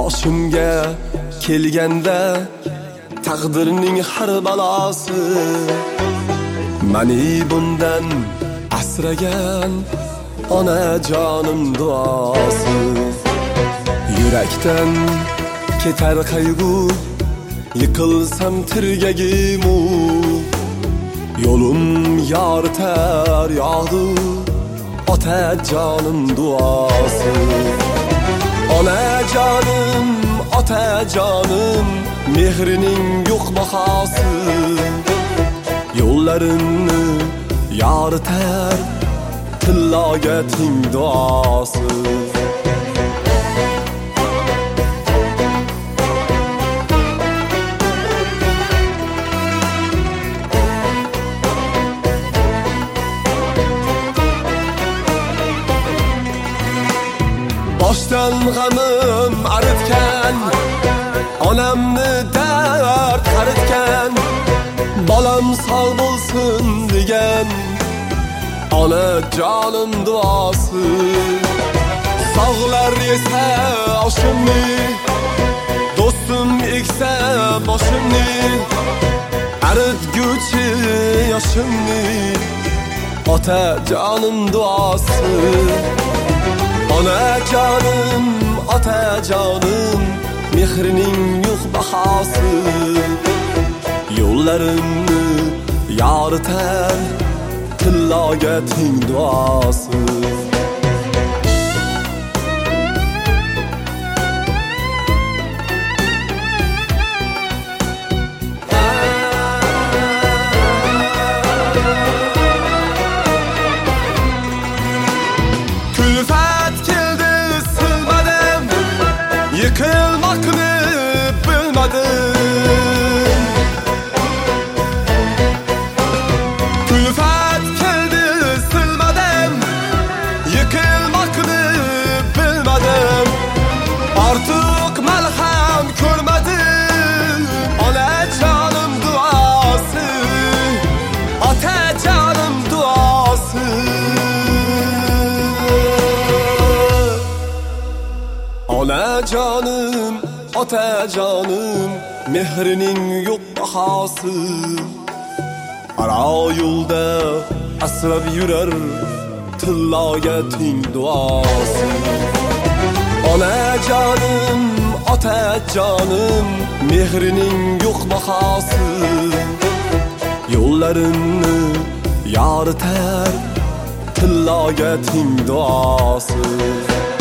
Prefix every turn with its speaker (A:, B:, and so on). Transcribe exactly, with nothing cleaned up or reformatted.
A: boshimga kelganda taqdirning har balosi, mani bundan asragan onajonim duosi. Yurakdan ketar qayg'u, yiqilsam tirgagimu, yo'lim yoritar yog'du otajonim duosi. Onajonim, otajonim, mehrining yo'q bahosi, yo'llarimni yoritar tilloga ting duosi. Boshdan g'amim aritgan, onamni dard qaritgan, bolam sog' bo'lsin degan onajonim duosi. Sog'lar yesa oshimni, do'stim eksa boshimni, aritguchi yoshimni otajonim duosi. Onajonim, otajonim, mehrining yo'q bahosi, yo'llarimni yoritar tilloga ting duosi. Yıkılmakni bilmedim, külfat keldi silmedim. Yıkılmakni bilmedim, artık malham görmedim. Onajonim duosi, otajonim duosi. Onajonim, otajonim, mehrining yo'q bahosi, aro yo'lda asrab yurar tilloga ting duosi. Onajonim, otajonim, mehrining yo'q bahosi, yo'llarimni yoritar tilloga ting duosi.